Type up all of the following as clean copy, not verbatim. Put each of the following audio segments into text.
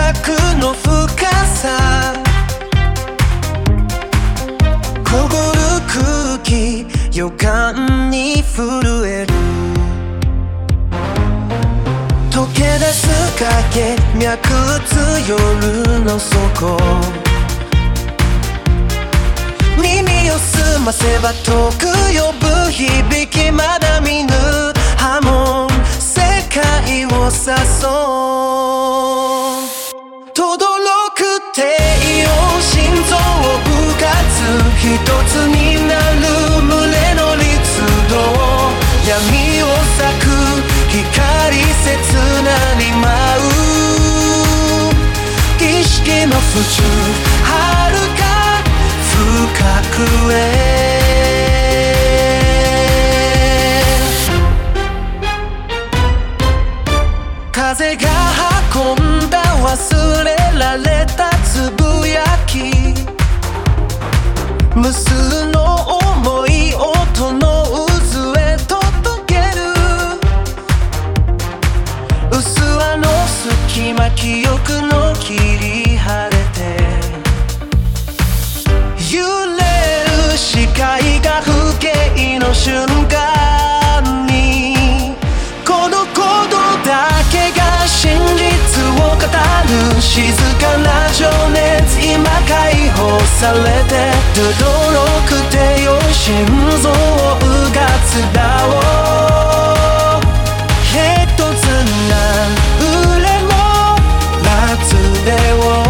くの深さ、凍る空気予感に震える。溶け出す影脈打つ夜の底、耳を澄ませば遠く呼ぶ響き、まだ見ぬ波紋世界を誘う。轟く低音心臓をうかつ、一つになる胸の律動、闇を咲く光切なに舞う。意識の淵遥か深くへ。風が運んだ忘れられたつぶやき、無数の想い音の渦へ届ける。薄葉の隙間記憶の切り晴れて、揺れる視界が不景の瞬間に、この鼓動だけが真実を語る。静かな情熱今解放されて、轟くてよ心臓をうがつだを、一つな憂いも夏でを、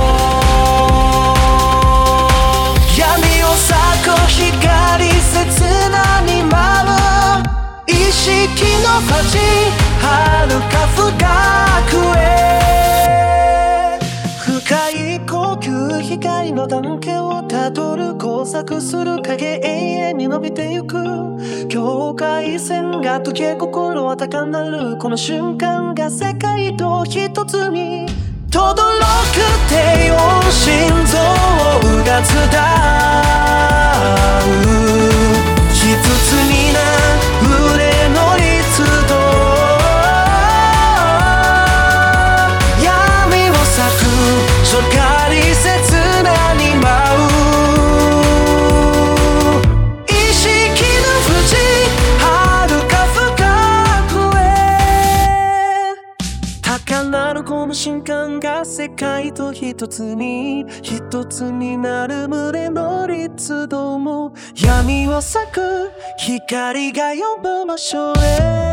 闇を咲く光切なに舞う。意識の街遥か深くへ。深い呼吸光の関係をたどる、交錯する影永遠に伸びてゆく。境界線が解け心は高鳴る。この瞬間が世界と一つに。轟く低音心臓をうがつだう。一つにな胸の律動、闇を咲く光切なに舞う。意識の淵遥か深くへ。高鳴るこの瞬間が世界と一つになる胸の律動も、闇を咲く光が呼ぶ場所へ。